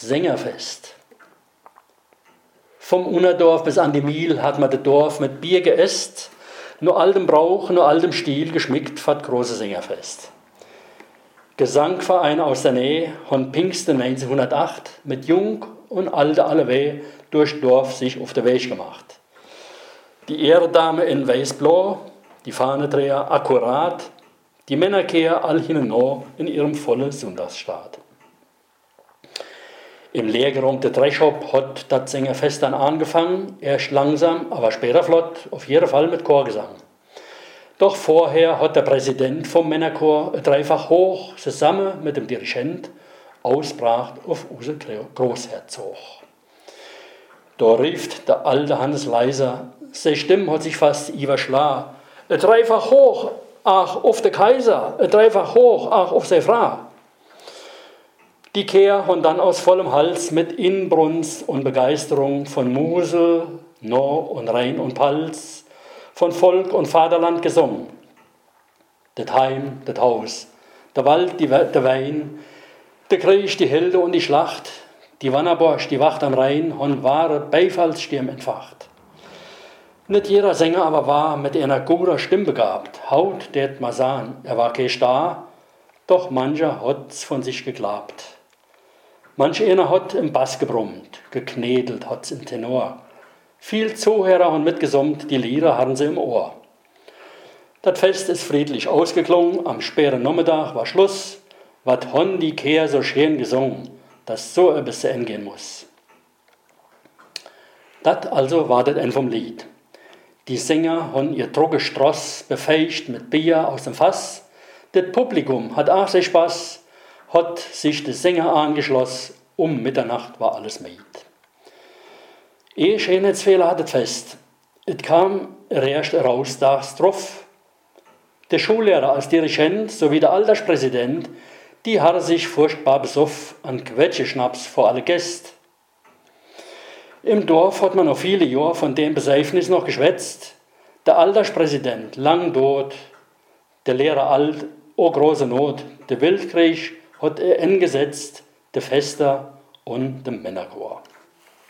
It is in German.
Sängerfest. Vom Unnerdorf bis an die Miel hat man das Dorf mit Bier geäst, nur altem Brauch, nur altem Stil geschmückt fand große Sängerfest. Gesangvereine aus der Nähe haben Pfingsten 1908 mit Jung und Alte alleweh durch Dorf sich auf den Weg gemacht. Die Ehrendame in Weiß-Blau, die Fahnenträger akkurat, die Männerkehr all hinno in ihrem vollen Sonntagsstaat. Im leergeräumten Drehshop hat das Sängerfest dann angefangen, erst langsam, aber später flott, auf jeden Fall mit Chorgesang. Doch vorher hat der Präsident vom Männerchor dreifach hoch zusammen mit dem Dirigent ausbracht auf unseren Großherzog. Da rief der alte Hannes leiser, seine Stimme hat sich fast überschlagen. Dreifach hoch, ach, auf der Kaiser, dreifach hoch, ach, auf seine Frau. Die Kehr haben dann aus vollem Hals mit Inbrunst und Begeisterung von Mosel, Nor und Rhein und Palz, von Volk und Vaterland gesungen. Das Heim, das Haus, der Wald, der Wein, der Krieg, die Helden und die Schlacht, die Wannerbosch, die Wacht am Rhein, haben wahre Beifallssturm entfacht. Nicht jeder Sänger aber war mit einer guten Stimme begabt. Haut, det ma sagen, er war kein Star, doch mancher hat's von sich geglaubt. Manch einer hat im Bass gebrummt, geknedelt hat's im Tenor. Viel Zuhörer haben mitgesummt, die Lieder hatten sie im Ohr. Das Fest ist friedlich ausgeklungen, am späten Nachmittag war Schluss. Wat hon die Kehr so schön gesungen, dass so etwas zu Ende gehen muss. Das also war das Ende vom Lied. Die Sänger haben ihr trockenes Stross befeucht mit Bier aus dem Fass. Das Publikum hat auch sehr Spaß, hat sich der Sänger angeschlossen. Um Mitternacht war alles miet. Schönheitsfehler hat das Fest. Es kam erst raus dags drauf. Der Schullehrer als Dirigent sowie der Alterspräsident, die hatten sich furchtbar besoffen an Quetscheschnaps vor alle Gäste. Im Dorf hat man noch viele Jahre von dem Besäufnis noch geschwätzt. Der Alterspräsident, lang tot, der Lehrer alt, oh große Not, der Weltkrieg hat er eingesetzt, der Fester und der Männerchor.